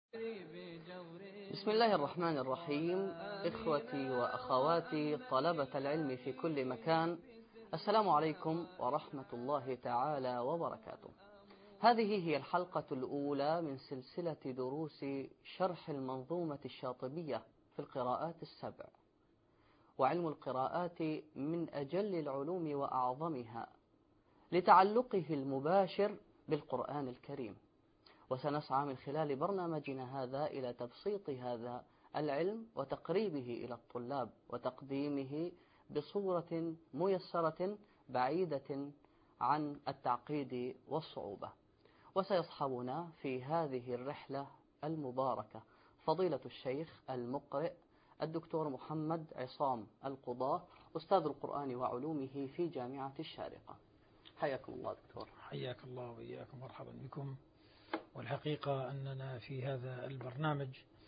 بسم الله الرحمن الرحيم. إخوتي وأخواتي طلبة العلم في كل مكان، السلام عليكم ورحمة الله تعالى وبركاته. هذه هي الحلقة الأولى من سلسلة دروس شرح المنظومة الشاطبية في القراءات السبع. وعلم القراءات من أجل العلوم وأعظمها لتعلقه المباشر بالقرآن الكريم، وسنسعى من خلال برنامجنا هذا إلى تبسيط هذا العلم وتقريبه إلى الطلاب وتقديمه بصورة ميسرة بعيدة عن التعقيد والصعوبة. وسيصحبنا في هذه الرحلة المباركة فضيلة الشيخ المقرئ الدكتور محمد عصام القضاة، أستاذ القرآن وعلومه في جامعة الشارقة. حياكم الله دكتور. حياك الله وإياكم، مرحبا بكم. والحقيقة أننا في هذا البرنامج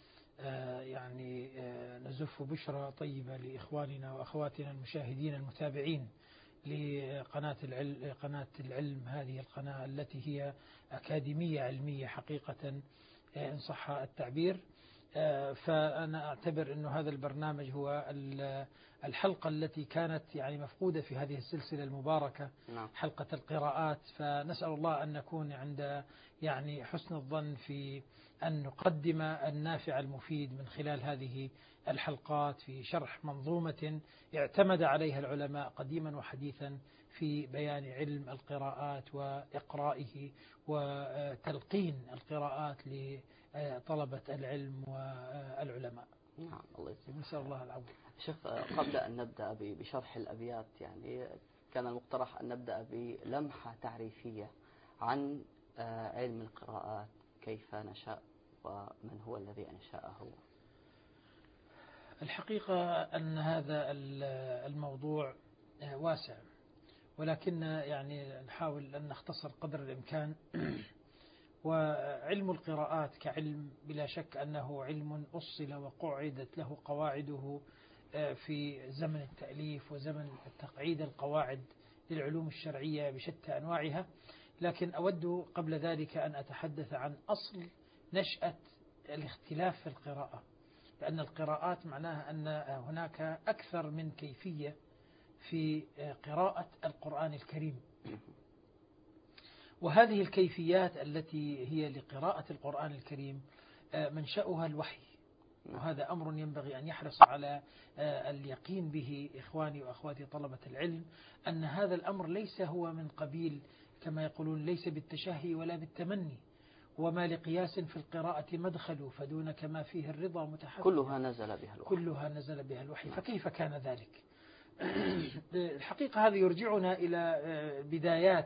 نزف بشرى طيبة لإخواننا وأخواتنا المشاهدين المتابعين لقناة العلم، هذه القناة التي هي أكاديمية علمية حقيقة إن صح التعبير. فأنا أعتبر أن هذا البرنامج هو الحلقة التي كانت مفقودة في هذه السلسلة المباركة، حلقة القراءات. فنسأل الله أن نكون عند حسن الظن في أن نقدم النافع المفيد من خلال هذه الحلقات في شرح منظومة اعتمد عليها العلماء قديما وحديثا في بيان علم القراءات وإقرائه وتلقين القراءات لطلبة العلم والعلماء. نعم، الله يسلمك. نسأل الله العون. شيخ، قبل أن نبدأ بشرح الأبيات كان المقترح أن نبدأ بلمحة تعريفية عن علم القراءات، كيف نشأ ومن هو الذي أنشأه. الحقيقة أن هذا الموضوع واسع، ولكن نحاول أن نختصر قدر الإمكان. وعلم القراءات كعلم بلا شك أنه علم أصل وقعدت له قواعده في زمن التأليف وزمن تقعيد القواعد للعلوم الشرعية بشتى أنواعها. لكن أود قبل ذلك أن أتحدث عن أصل نشأة الاختلاف في القراءة، لأن القراءات معناها أن هناك أكثر من كيفية في قراءة القرآن الكريم، وهذه الكيفيات التي هي لقراءة القرآن الكريم منشأها الوحي. وهذا أمر ينبغي أن يحرص على اليقين به إخواني وأخواتي طلبة العلم، أن هذا الأمر ليس هو من قبيل كما يقولون ليس بالتشهي ولا بالتمني، وما لقياس في القراءة مدخل فدون كما فيه الرضا متحفظ. كلها نزل بها الوحي. فكيف كان ذلك؟ الحقيقة هذا يرجعنا إلى بدايات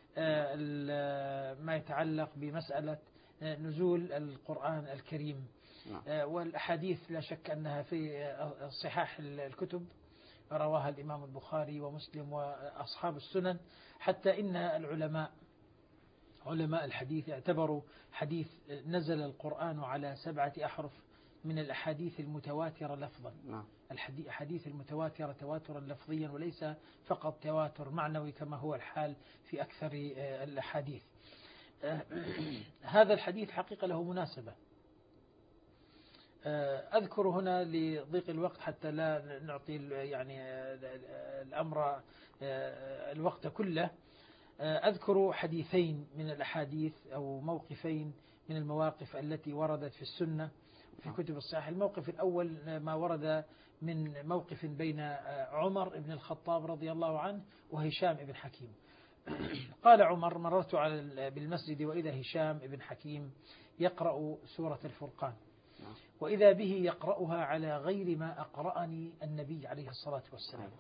ما يتعلق بمسألة نزول القرآن الكريم. والأحاديث لا شك أنها في صحاح الكتب رواها الإمام البخاري ومسلم وأصحاب السنن، حتى إن علماء الحديث اعتبروا حديث نزل القرآن على 7 أحرف من الأحاديث المتواترة لفظا. الحديث المتواترة تواترا لفظيا وليس فقط تواتر معنوي كما هو الحال في أكثر الأحاديث. هذا الحديث حقيقة له مناسبة. أذكر هنا لضيق الوقت حتى لا نعطي الأمر الوقت كله. أذكر حديثين من الأحاديث أو موقفين من المواقف التي وردت في السنة في كتب الصحيح. الموقف الأول ما ورد من موقف بين عمر بن الخطاب رضي الله عنه وهشام بن حكيم. قال عمر: مررت بالمسجد وإذا هشام بن حكيم يقرأ سورة الفرقان، وإذا به يقرأها على غير ما أقرأني النبي عليه الصلاة والسلام.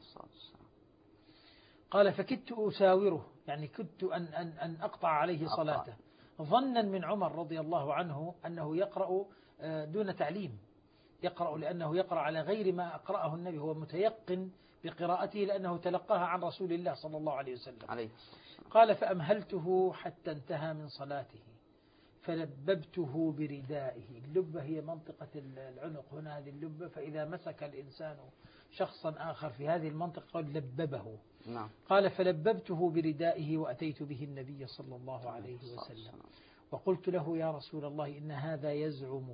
قال: فكدت أساوره، كدت أن أقطع عليه صلاته، ظنا من عمر رضي الله عنه أنه يقرأ دون تعليم، يقرأ لأنه يقرأ على غير ما أقرأه النبي، هو متيقن بقراءته لأنه تلقاها عن رسول الله صلى الله عليه وسلم. قال: فأمهلته حتى انتهى من صلاته فلببته بردائه. اللبة هي منطقة العنق هنا، هذه اللبة، فإذا مسك الإنسان شخصا آخر في هذه المنطقة قال لببه. قال: فلببته بردائه وأتيت به النبي صلى الله عليه وسلم وقلت له يا رسول الله إن هذا يزعم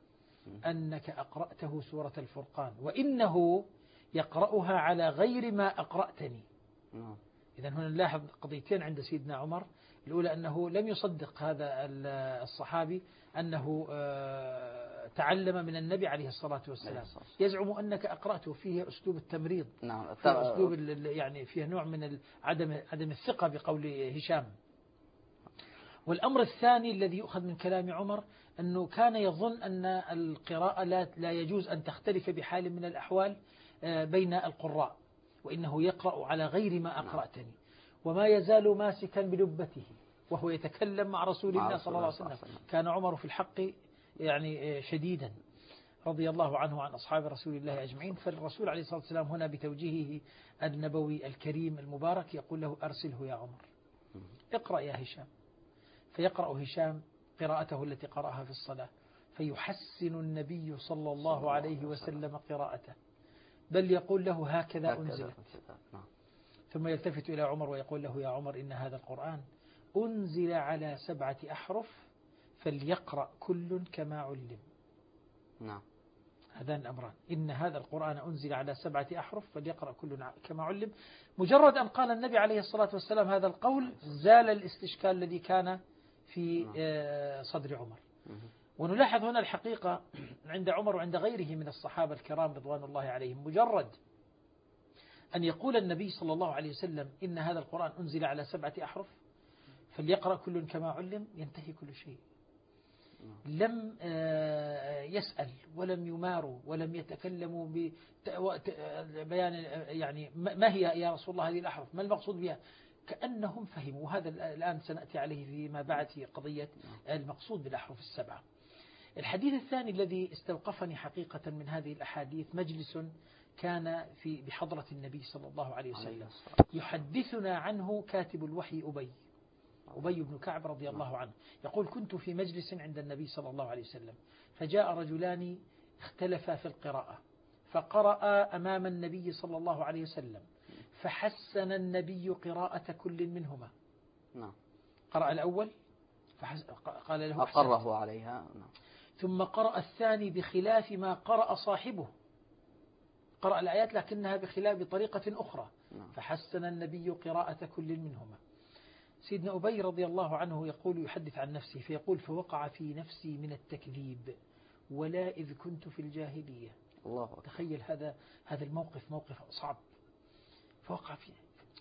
أنك أقرأته سورة الفرقان وإنه يقرأها على غير ما أقرأتني. إذن هنا نلاحظ قضيتين عند سيدنا عمر. الأولى أنه لم يصدق هذا الصحابي أنه تعلم من النبي عليه الصلاة والسلام. يزعم أنك أقرأته، فيه أسلوب التمريض، فيه أسلوب يعني فيه نوع من عدم الثقة بقول هشام. والأمر الثاني الذي يؤخذ من كلام عمر أنه كان يظن أن القراءة لا يجوز أن تختلف بحال من الأحوال بين القراء، وإنه يقرأ على غير ما أقرأتني، وما يزال ماسكا بلبته وهو يتكلم مع رسول الله صلى الله عليه وسلم. كان عمر في الحق يعني شديدا رضي الله عنه وعن أصحاب رسول الله أجمعين. فالرسول عليه الصلاة والسلام هنا بتوجيهه النبوي الكريم المبارك يقول له أرسله يا عمر، اقرأ يا هشام. فيقرأ هشام قراءته التي قرأها في الصلاة، فيحسن النبي صلى الله عليه وسلم قراءته، بل يقول له هكذا أنزلت. ثم يلتفت إلى عمر ويقول له يا عمر إن هذا القرآن أنزل على 7 أحرف فليقرأ كل كما علم. نعم. هذان الأمران، إن هذا القرآن أنزل على 7 أحرف فليقرأ كل كما علم. مجرد أن قال النبي عليه الصلاة والسلام هذا القول زال الاستشكال الذي كان في صدر عمر. ونلاحظ هنا الحقيقة عند عمر وعند غيره من الصحابة الكرام رضوان الله عليهم، مجرد أن يقول النبي صلى الله عليه وسلم إن هذا القرآن أنزل على 7 أحرف فليقرأ كل كما علم، ينتهي كل شيء. لم يسأل ولم يماروا ولم يتكلموا ببيان يعني ما هي يا رسول الله هذه الأحرف، ما المقصود بها، كأنهم فهموا. وهذا الآن سنأتي عليه فيما بعد في قضية المقصود بالأحرف ال7. الحديث الثاني الذي استوقفني حقيقة من هذه الأحاديث مجلس كان بحضرة النبي صلى الله عليه وسلم يحدثنا عنه كاتب الوحي أبي بن كعب رضي الله عنه، يقول كنت في مجلس عند النبي صلى الله عليه وسلم فجاء رجلان اختلفا في القراءة فقرأ أمام النبي صلى الله عليه وسلم فحسن النبي قراءة كل منهما. قرأ الأول قال له أقره عليها، ثم قرأ الثاني بخلاف ما قرأ صاحبه، قرأ الآيات لكنها بطريقة أخرى، فحسن النبي قراءة كل منهما. سيدنا أبي رضي الله عنه يقول يحدث عن نفسه فيقول فوقع في نفسي من التكذيب ولا إذ كنت في الجاهلية. الله. تخيل هذا الموقف موقف صعب، فوقع فيه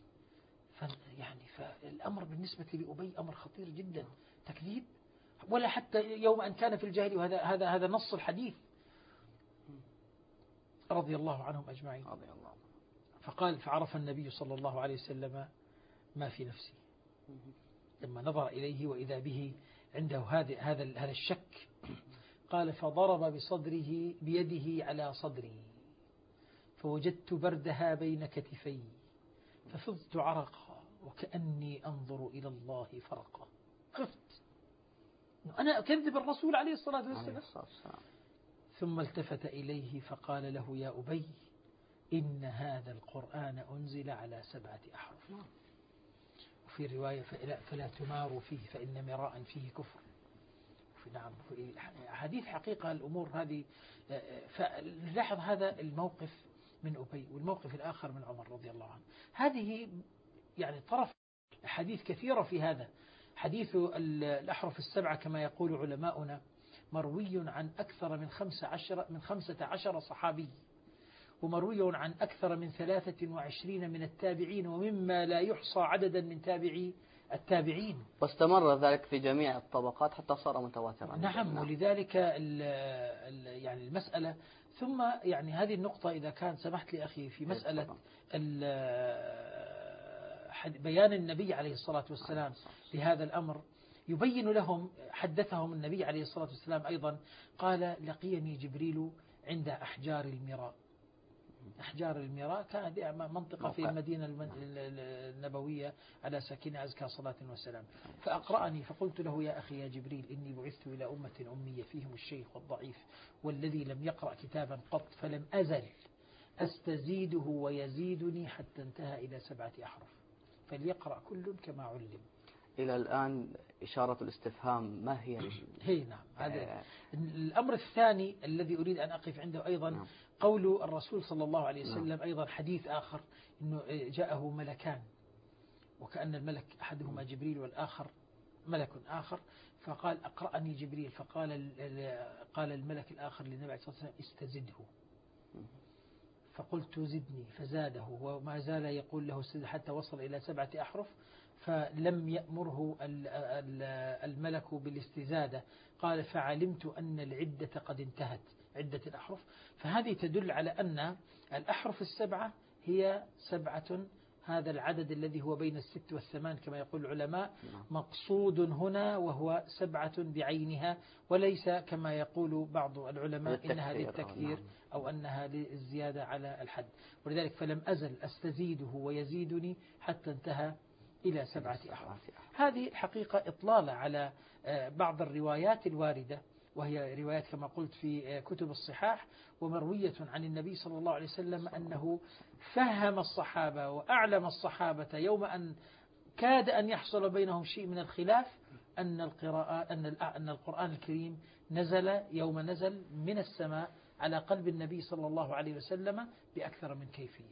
يعني فالأمر بالنسبة لأبي أمر خطير جدا، تكذيب ولا حتى يوم أن كان في الجاهلية، وهذا نص الحديث رضي الله عنهم أجمعين. فقال فعرف النبي صلى الله عليه وسلم ما في نفسي لما نظر إليه وإذا به عنده هذا الشك. قال فضرب بصدره بيده على صدري فوجدت بردها بين كتفي ففضت عرقا وكأني أنظر إلى الله فرقا. خفت أنا أكذب الرسول عليه الصلاة والسلام. ثم التفت إليه فقال له يا أبي إن هذا القرآن أنزل على 7 أحرف، وفي رواية فلا تماروا فيه فإن مراء فيه كفر. نعم، في حديث حقيقة الأمور هذه. فنلاحظ هذا الموقف من أبي والموقف الآخر من عمر رضي الله عنه. هذه يعني طرف حديث كثيرة في هذا. حديث الأحرف ال7 كما يقول علماؤنا مروي عن أكثر من 15 صحابي، ومروي عن أكثر من 23 من التابعين، ومما لا يحصى عددا من تابعي التابعين، واستمر ذلك في جميع الطبقات حتى صار متواترا. نعم. ولذلك يعني المسألة. ثم يعني هذه النقطة إذا كان سمحت لي أخي في مسألة بيان النبي عليه الصلاة والسلام لهذا الأمر يبين لهم. حدثهم النبي عليه الصلاة والسلام أيضا قال لقيني جبريل عند أحجار المراء. أحجار المراء كانت منطقة في المدينة النبوية على ساكنها أزكى صلاة وسلام. فأقرأني فقلت له يا أخي يا جبريل إني بعثت إلى أمة أمية فيهم الشيخ والضعيف والذي لم يقرأ كتابا قط فلم أزل أستزيده ويزيدني حتى انتهى إلى 7 أحرف فليقرأ كل كما علم. إلى الآن إشارة الاستفهام ما هي؟ هي نعم. هذا الأمر الثاني الذي أريد أن أقف عنده أيضا نعم. قول الرسول صلى الله عليه وسلم. نعم. أيضا حديث آخر أنه جاءه ملكان، وكأن الملك أحدهما جبريل والآخر ملك آخر، فقال أقرأني جبريل، قال الملك الآخر للنبي عليه الصلاة والسلام استزده، فقلت زدني فزاده، وما زال يقول له استزد حتى وصل إلى 7 أحرف، فلم يأمره الملك بالاستزادة. قال فعلمت أن العدة قد انتهت، عدة الأحرف. فهذه تدل على أن الأحرف 7 هي 7، هذا العدد الذي هو بين 6 و8 كما يقول العلماء مقصود هنا، وهو 7 بعينها، وليس كما يقول بعض العلماء إنها للتكثير أو أنها للزيادة على الحد. ولذلك فلم أزل أستزيده ويزيدني حتى انتهى إلى 7 أحرف. هذه الحقيقة إطلالة على بعض الروايات الواردة، وهي روايات كما قلت في كتب الصحاح، ومروية عن النبي صلى الله عليه وسلم أنه فهم الصحابة وأعلم الصحابة يوم أن كاد أن يحصل بينهم شيء من الخلاف أن القرآن الكريم نزل يوم نزل من السماء على قلب النبي صلى الله عليه وسلم بأكثر من كيفية.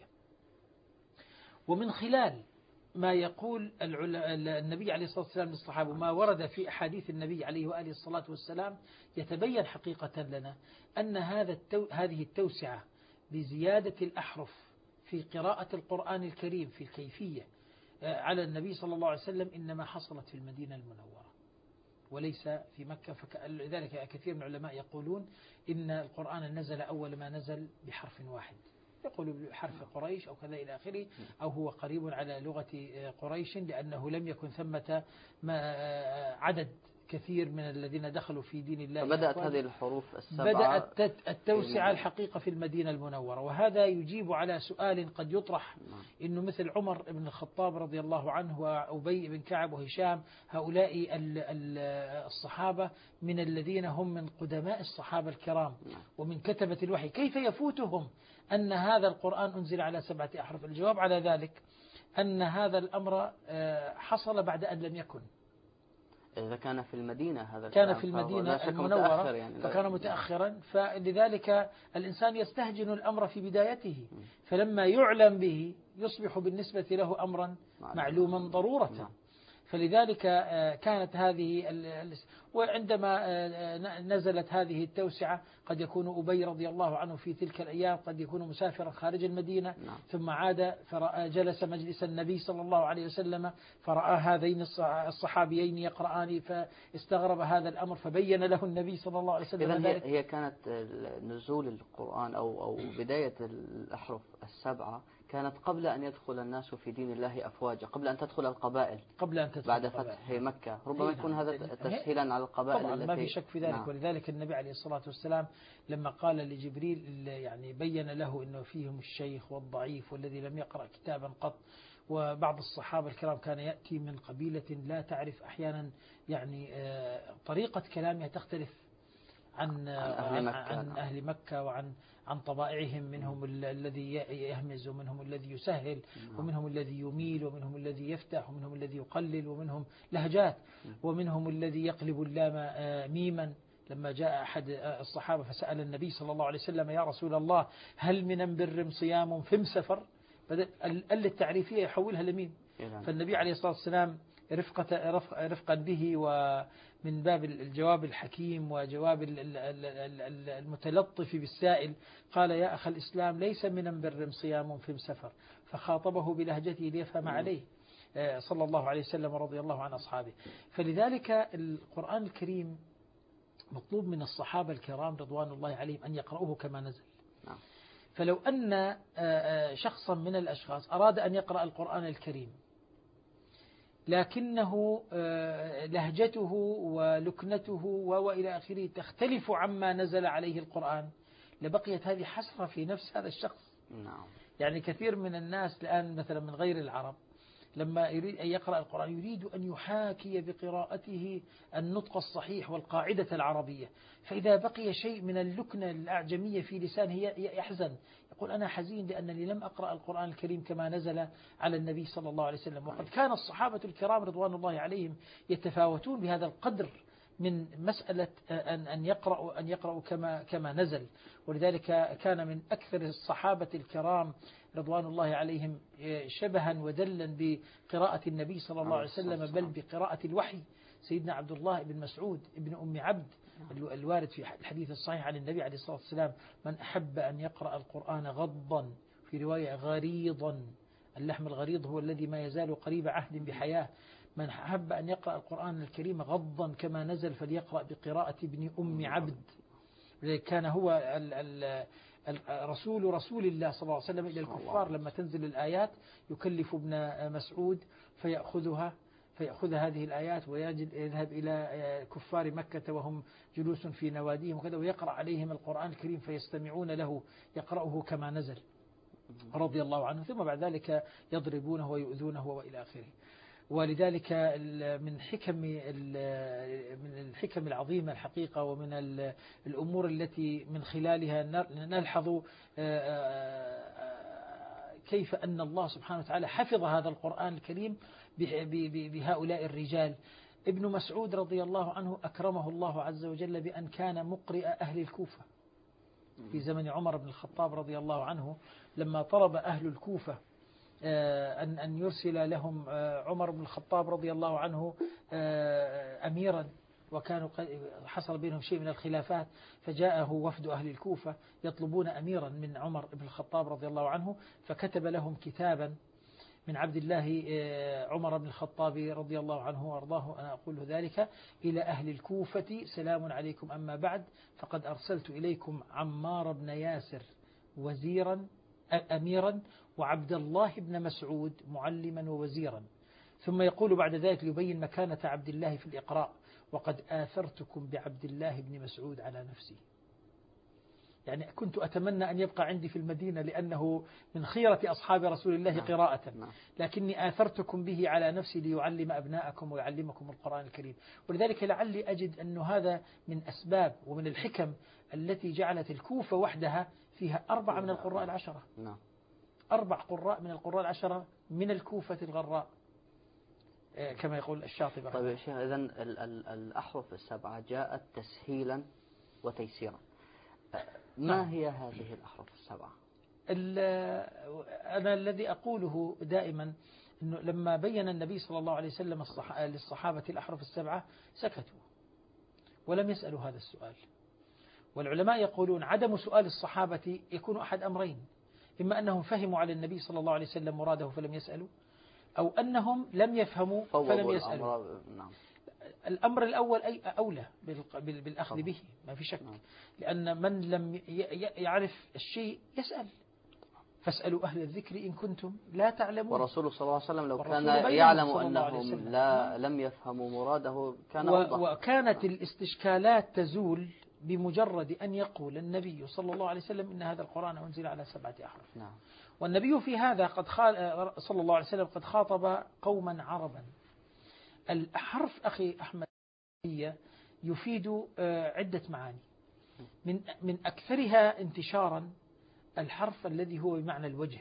ومن خلال ما يقول النبي عليه الصلاة والسلام للصحابة وما ورد في أحاديث النبي عليه وآله الصلاة والسلام، يتبين حقيقة لنا أن هذه التوسعة بزيادة الأحرف في قراءة القرآن الكريم في الكيفية على النبي صلى الله عليه وسلم إنما حصلت في المدينة المنورة وليس في مكة. لذلك كثير من العلماء يقولون إن القرآن نزل أول ما نزل بحرف واحد، يقول بحرف قريش أو كذا إلى آخره، أو هو قريب على لغة قريش، لأنه لم يكن ثمة عدد كثير من الذين دخلوا في دين الله. فبدأت هذه الحروف 7 بدأت التوسعة الحقيقة في المدينة المنورة. وهذا يجيب على سؤال قد يطرح، إنه مثل عمر بن الخطاب رضي الله عنه وأبي بن كعب وهشام، هؤلاء الصحابة من الذين هم من قدماء الصحابة الكرام ومن كتبة الوحي، كيف يفوتهم أن هذا القرآن أنزل على 7 أحرف؟ الجواب على ذلك أن هذا الأمر حصل بعد أن لم يكن. إذا كان في المدينة، هذا كان في المدينة المنورة يعني فكان متأخرا، فلذلك الإنسان يستهجن الأمر في بدايته، فلما يعلم به يصبح بالنسبة له أمرا معلوما ضرورة. فلذلك كانت هذه وعندما نزلت هذه التوسعة قد يكون أبي رضي الله عنه في تلك الأيام قد يكون مسافرا خارج المدينة، ثم عاد جلس مجلس النبي صلى الله عليه وسلم فرأى هذين الصحابيين يقرآن، فاستغرب هذا الأمر فبين له النبي صلى الله عليه وسلم ذلك. هي كانت نزول القرآن أو بداية الأحرف 7 كانت قبل أن يدخل الناس في دين الله أفواجا، قبل أن تدخل القبائل، بعد فتح مكة. ربما يكون هذا تسهيلا على القبائل طبعا ما في شك في ذلك. ولذلك النبي عليه الصلاة والسلام لما قال لجبريل يعني بين له أنه فيهم الشيخ والضعيف والذي لم يقرأ كتابا قط، وبعض الصحابة الكرام كان يأتي من قبيلة لا تعرف أحيانا يعني طريقة كلامها تختلف عن أهل مكة وعن طبائعهم، منهم الذي يهمز ومنهم الذي يسهل ومنهم الذي يميل ومنهم الذي يفتح ومنهم الذي يقلل ومنهم لهجات ومنهم الذي يقلب اللام ميما. لما جاء أحد الصحابة فسأل النبي صلى الله عليه وسلم يا رسول الله هل من بر صيام فم سفر، التعريفية يحولها لميم. فالنبي عليه الصلاة والسلام رفقا به ومن باب الجواب الحكيم وجواب المتلطف بالسائل قال يا أخ الإسلام ليس من بر صيام في سفر، فخاطبه بلهجته ليفهم عليه صلى الله عليه وسلم ورضي الله عن أصحابه. فلذلك القرآن الكريم مطلوب من الصحابة الكرام رضوان الله عليهم أن يقرأوه كما نزل. فلو أن شخصا من الأشخاص أراد أن يقرأ القرآن الكريم لكنه لهجته ولكنته وإلى آخره تختلف عما نزل عليه القرآن، لبقيت هذه حسرة في نفس هذا الشخص. يعني كثير من الناس الآن مثلا من غير العرب لما يريد أن يقرأ القرآن يريد أن يحاكي بقراءته النطق الصحيح والقاعدة العربية، فإذا بقي شيء من اللكنة الأعجمية في لسانه يحزن، يقول أنا حزين لأنني لم أقرأ القرآن الكريم كما نزل على النبي صلى الله عليه وسلم. وقد كان الصحابة الكرام رضوان الله عليهم يتفاوتون بهذا القدر من مسألة أن يقرأوا كما نزل. ولذلك كان من أكثر الصحابة الكرام رضوان الله عليهم شبها ودلا بقراءة النبي صلى الله عليه وسلم، بل بقراءة الوحي. سيدنا عبد الله بن مسعود ابن أم عبد الوارد في الحديث الصحيح عن النبي عليه الصلاة والسلام: من أحب أن يقرأ القرآن غضا، في رواية غريضا، اللحم الغريض هو الذي ما يزال قريب عهد بحياة، من أحب أن يقرأ القرآن الكريم غضا كما نزل فليقرأ بقراءة ابن أم عبد. كان هو رسول الله صلى الله عليه وسلم إلى الكفار لما تنزل الآيات يكلف ابن مسعود فيأخذ هذه الآيات ويذهب إلى كفار مكة وهم جلوس في نواديهم وكذا، ويقرأ عليهم القرآن الكريم فيستمعون له يقرأه كما نزل رضي الله عنه، ثم بعد ذلك يضربونه ويؤذونه وإلى آخره. ولذلك من الحكم العظيمة الحقيقة، ومن الأمور التي من خلالها نلحظ كيف أن الله سبحانه وتعالى حفظ هذا القرآن الكريم بهؤلاء الرجال. ابن مسعود رضي الله عنه أكرمه الله عز وجل بأن كان مقرئ أهل الكوفة في زمن عمر بن الخطاب رضي الله عنه، لما طلب أهل الكوفة أن يرسل لهم عمر بن الخطاب رضي الله عنه أميرا، وكانوا حصل بينهم شيء من الخلافات، فجاءه وفد أهل الكوفة يطلبون أميرا من عمر بن الخطاب رضي الله عنه، فكتب لهم كتابا من عبد الله عمر بن الخطاب رضي الله عنه وأرضاه: أنا أقول ذلك إلى أهل الكوفة: سلام عليكم، أما بعد، فقد أرسلت إليكم عمار بن ياسر وزيرا أميرا، وعبد الله بن مسعود معلما ووزيرا. ثم يقول بعد ذلك ليبين مكانة عبد الله في الإقراء: وقد آثرتكم بعبد الله بن مسعود على نفسي. يعني كنت أتمنى أن يبقى عندي في المدينة لأنه من خيرة أصحاب رسول الله قراءة، لكني آثرتكم به على نفسي ليعلم أبناءكم ويعلمكم القرآن الكريم. ولذلك لعلي أجد أن هذا من أسباب ومن الحكم التي جعلت الكوفة وحدها فيها 4 من القراء العشرة، 4 قراء من القراء العشرة من الكوفة الغراء كما يقول الشاطبي. طيب يا شيخ، إذن الأحرف السبعة جاءت تسهيلا وتيسيرا، ما هي هذه الأحرف السبعة؟ أنا الذي أقوله دائما أنه لما بين النبي صلى الله عليه وسلم للصحابة الأحرف السبعة سكتوا ولم يسألوا هذا السؤال. والعلماء يقولون عدم سؤال الصحابة يكون أحد أمرين: إما أنهم فهموا على النبي صلى الله عليه وسلم مراده فلم يسألوا، أو أنهم لم يفهموا فلم يسألوا. الأمر الأول أولى بالأخذ به، ما في شك، لأن من لم يعرف الشيء يسأل: فاسألوا أهل الذكر إن كنتم لا تعلمون. ورسول صلى الله عليه وسلم لو كان يعلم أنهم لم يفهموا مراده كان أوضح. وكانت الاستشكالات تزول بمجرد أن يقول النبي صلى الله عليه وسلم إن هذا القرآن أنزل على 7 أحرف. نعم. والنبي في هذا صلى الله عليه وسلم قد خاطب قوما عربا. الحرف أخي أحمد يفيد عدة معاني، من أكثرها انتشارا الحرف الذي هو بمعنى الوجه.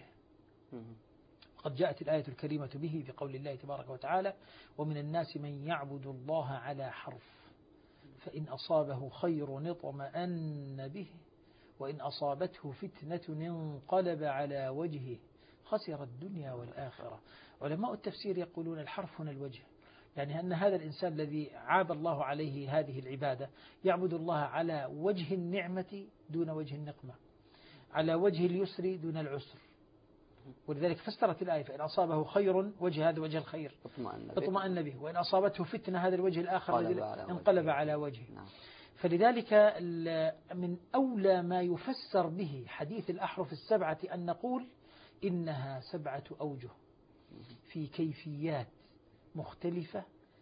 قد جاءت الآية الكريمة به بقول الله تبارك وتعالى: ومن الناس من يعبد الله على حرف فإن أصابه خير اطمأن به وإن أصابته فتنة انقلب على وجهه خسر الدنيا والآخرة. علماء التفسير يقولون الحرف هنا الوجه، يعني أن هذا الإنسان الذي عاب الله عليه هذه العبادة يعبد الله على وجه النعمة دون وجه النقمة، على وجه اليسر دون العسر. ولذلك فسرت الآية: فإن أصابه خير، وجه هذا وجه الخير اطمأن به، وإن أصابته فتنة هذا الوجه الآخر الذي انقلب على وجهه. فلذلك من أولى ما يفسر به حديث الأحرف السبعة أن نقول إنها 7 أوجه في كيفيات مختلفة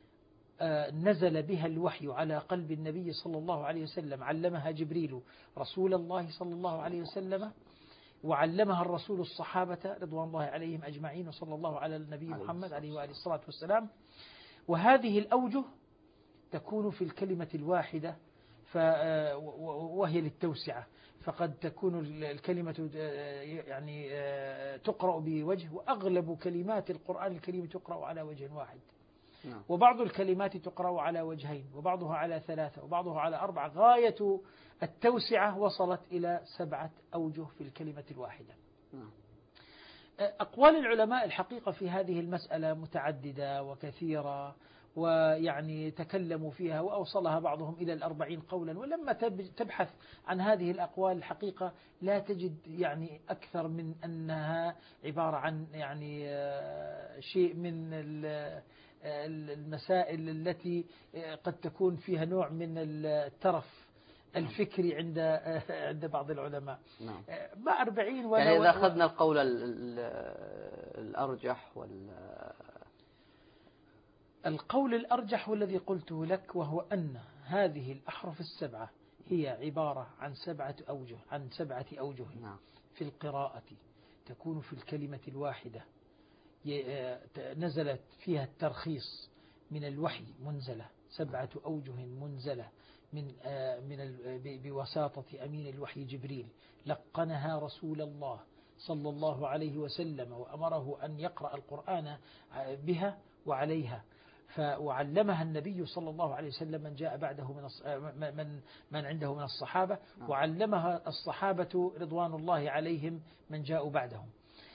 نزل بها الوحي على قلب النبي صلى الله عليه وسلم، علمها جبريل رسول الله صلى الله عليه وسلم وعلمها الرسول الصحابة رضوان الله عليهم أجمعين، وصلى الله على النبي محمد عليه وآله الصلاة والسلام. وهذه الأوجه تكون في الكلمة الواحدة وهي للتوسعة، فقد تكون الكلمة يعني تقرأ بوجه، وأغلب كلمات القرآن الكريم تقرأ على وجه واحد، وبعض الكلمات تقرأ على وجهين، وبعضها على ثلاثة، وبعضها على أربعة. غاية التوسعة وصلت إلى 7 أوجه في الكلمة الواحدة. أقوال العلماء الحقيقة في هذه المسألة متعددة وكثيرة، ويعني تكلموا فيها وأوصلها بعضهم إلى 40 قولا. ولما تبحث عن هذه الأقوال الحقيقة لا تجد يعني أكثر من أنها عبارة عن يعني شيء من المسائل التي قد تكون فيها نوع من الترف الفكري عند بعض العلماء. ما 40 يعني إذا أخذنا القول الأرجح القول الأرجح والذي قلته لك، وهو أن هذه الأحرف السبعة هي عبارة عن 7 أوجه، عن 7 أوجه في القراءة تكون في الكلمة الواحدة، نزلت فيها الترخيص من الوحي منزلة، 7 أوجه منزلة بوساطة أمين الوحي جبريل، لقنها رسول الله صلى الله عليه وسلم وأمره أن يقرأ القرآن بها وعليها، وعلمها النبي صلى الله عليه وسلم من جاء بعده من عنده من الصحابة، وعلمها الصحابة رضوان الله عليهم من جاءوا بعدهم.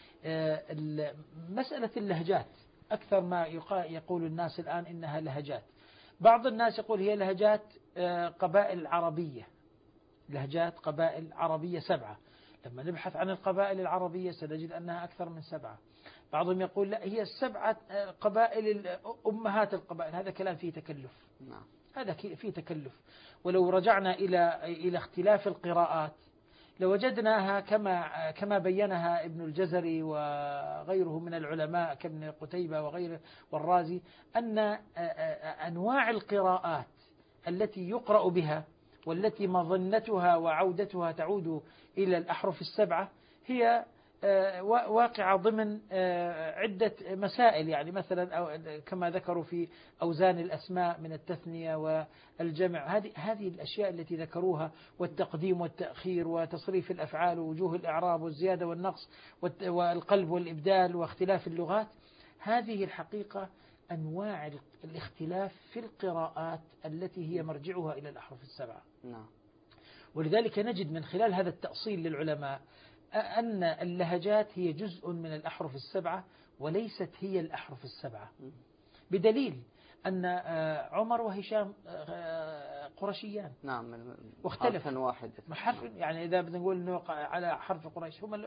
مسألة اللهجات أكثر ما يقول الناس الآن إنها لهجات. بعض الناس يقول هي لهجات قبائل عربية، لهجات قبائل عربية 7. لما نبحث عن القبائل العربية سنجد أنها أكثر من 7. بعضهم يقول لا، هي 7 قبائل أمهات القبائل. هذا كلام فيه تكلف، هذا فيه تكلف. ولو رجعنا إلى اختلاف القراءات لوجدناها كما بينها ابن الجزري وغيره من العلماء كابن قتيبة وغيره والرازي، أن أنواع القراءات التي يقرأ بها والتي مظنتها وعودتها تعود إلى الأحرف السبعة هي واقعة ضمن عدة مسائل. يعني مثلا كما ذكروا في أوزان الأسماء من التثنية والجمع، هذه الأشياء التي ذكروها، والتقديم والتأخير وتصريف الأفعال ووجوه الإعراب والزيادة والنقص والقلب والإبدال واختلاف اللغات، هذه الحقيقة أنواع الاختلاف في القراءات التي هي مرجعها إلى الأحرف السبعة. ولذلك نجد من خلال هذا التأصيل للعلماء أن اللهجات هي جزء من الأحرف السبعة وليست هي الأحرف السبعة، بدليل أن عمر وهشام قرشيان. نعم، واختلف حرف واحد، حرف. يعني إذا بدنا نقول أنه على حرف قريش، هم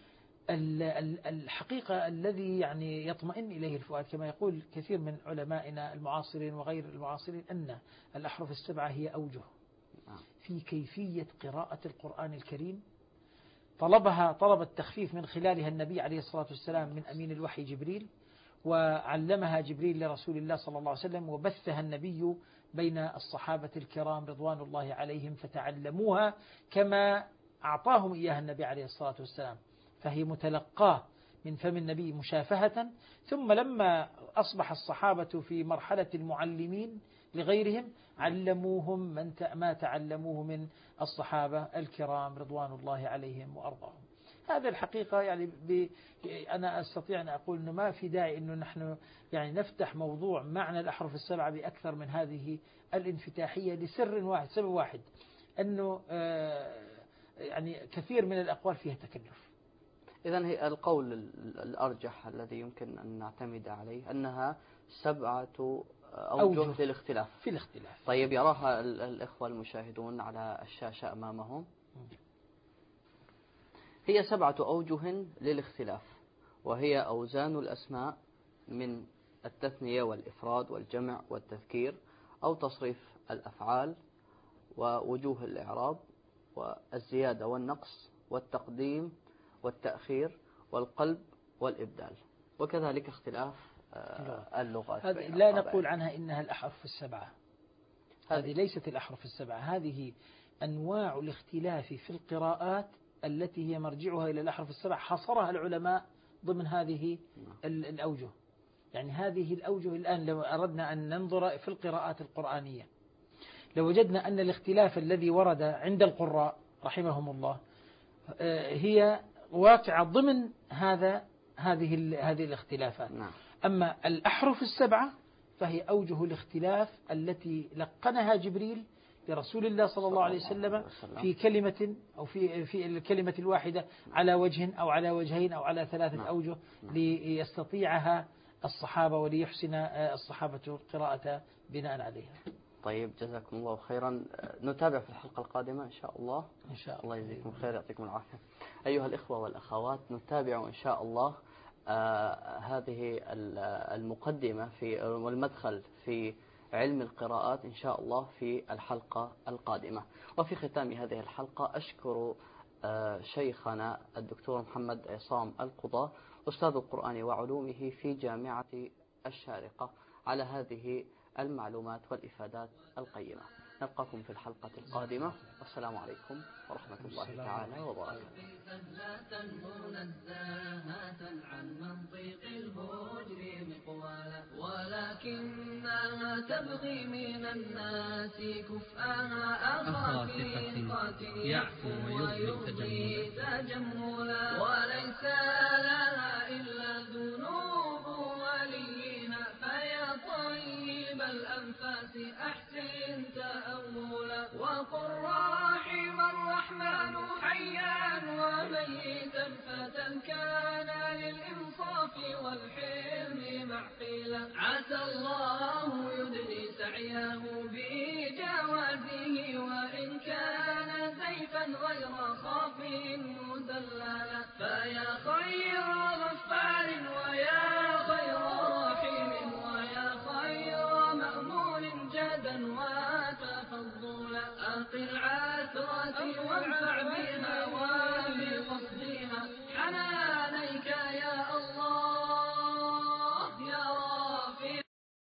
الحقيقة الذي يعني يطمئن إليه الفؤاد كما يقول كثير من علمائنا المعاصرين وغير المعاصرين أن الأحرف السبعة هي أوجه في كيفية قراءة القرآن الكريم. طلب التخفيف من خلالها النبي عليه الصلاة والسلام من أمين الوحي جبريل، وعلمها جبريل لرسول الله صلى الله عليه وسلم، وبثها النبي بين الصحابة الكرام رضوان الله عليهم فتعلموها كما أعطاهم إياها النبي عليه الصلاة والسلام، فهي متلقاة من فم النبي مشافهة. ثم لما أصبح الصحابة في مرحلة المعلمين لغيرهم علموهم ما تعلموه من الصحابة الكرام رضوان الله عليهم وأرضاهم. هذا الحقيقة يعني أنا أستطيع أن أقول أنه ما في داعي أنه نحن يعني نفتح موضوع معنى الأحرف السبعة بأكثر من هذه الانفتاحية لسر واحد، سبب واحد، أنه يعني كثير من الأقوال فيها تكلف. إذن هي القول الأرجح الذي يمكن أن نعتمد عليه أنها 7 أوجه للاختلاف في الاختلاف. طيب، يراها الإخوة المشاهدون على الشاشة أمامهم. هي 7 أوجه للاختلاف، وهي أوزان الأسماء من التثنية والإفراد والجمع والتذكير، أو تصريف الأفعال ووجوه الإعراب والزيادة والنقص والتقديم والتأخير والقلب والإبدال، وكذلك اختلاف اللغات. لا نقول عنها إنها الأحرف السبعة، هذه ليست الأحرف السبعة، هذه أنواع الاختلاف في القراءات التي هي مرجعها إلى الأحرف السبع حصرها العلماء ضمن هذه الأوجه. يعني هذه الأوجه الآن لو أردنا أن ننظر في القراءات القرآنية لوجدنا أن الاختلاف الذي ورد عند القراء رحمهم الله هي واقعة ضمن هذه الاختلافات. أما الأحرف السبعة فهي أوجه الاختلاف التي لقنها جبريل لرسول الله صلى الله عليه وسلم في كلمة أو في الكلمة الواحدة على وجه أو على وجهين أو على ثلاثة أوجه ليستطيعها الصحابة وليحسن الصحابة القراءة بناء عليها. طيب جزاكم الله خيرا. نتابع في الحلقة القادمة إن شاء الله. إن شاء الله يجزيكم خير، يعطيكم العافية. أيها الإخوة والأخوات، نتابع إن شاء الله هذه المقدمة والمدخل في علم القراءات إن شاء الله في الحلقة القادمة. وفي ختام هذه الحلقة أشكر شيخنا الدكتور محمد عصام القضاة أستاذ القرآن وعلومه في جامعة الشارقة على هذه المعلومات والإفادات القيمة. نلقاكم في الحلقة القادمة، والسلام عليكم ورحمة الله تعالى وبركاته. ولكنها تبغي من الناس كفءها أخاك يعفو ويرضي تجملا، وليس لها إلا ذنوب وليها، فيا طيب الأنفاس أحسن تأولا، وقل رحم الرحمن حيا وميتا فتى كان للإنصاف والحلم معقلا، عسى الله يدني سعيه بجوازه، وإن كان سيفا غير خاف مدللا، فيا خير